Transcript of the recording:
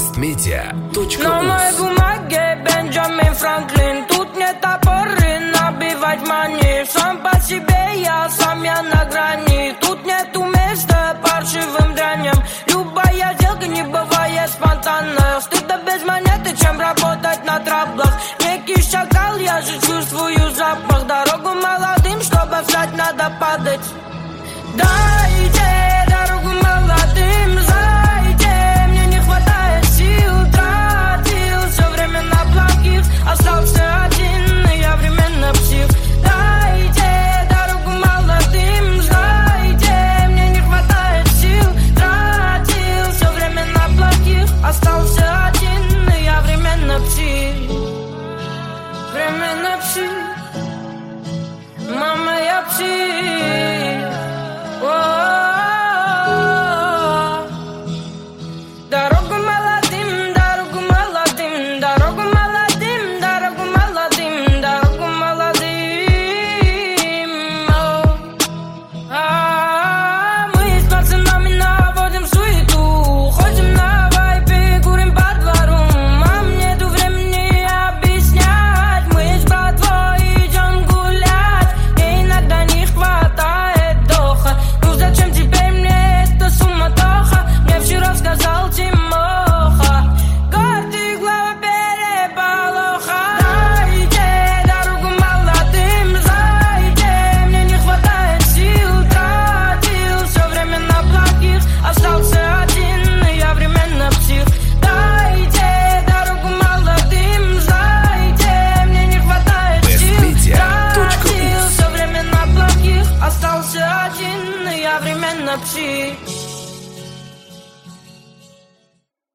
bestmedia.ru. На моей бумаге Бенджамин Франклин. Тут нет опоры набивать мани. Сам по себе сам я на грани. Тут нету места паршивым дряням. Любая сделка не бывает спонтанно. Стыдно без монеты, чем работать на траблах. Некий шакал, я же чувствую запах. Дорогу молодым, чтобы встать, надо падать. Дайте дорогу молодым, зайдите. Мне не хватает сил, тратил все время на плохих. Остался один, и я временно псих. Дайте дорогу молодым, зайдите. Мне не хватает сил, тратил все время на плохих. Остался один, и я временно псих. Временно псих. Мама, я псих. Дорогу молодым, дорогу молодым, дорогу молодым, дорогу молодым, дорогу молодым. Мы с пацанами наводим суету, ходим на вайпе, курим по двору. Мам, нету времени объяснять. Мы с братвой идем гулять, и иногда не хватает доха. Ну зачем теперь мне эта суматоха? Мне вчера сказал Тимоха. Гордый глава переполоха. Дайте дорогу молодым, зайдите. Мне не хватает сил, тратил все время на плохих. Остался один, и я временно псих. Дайте дорогу молодым, зайдите. Мне не хватает сил, тратил все время на плохих. Остался один, и я временно псих.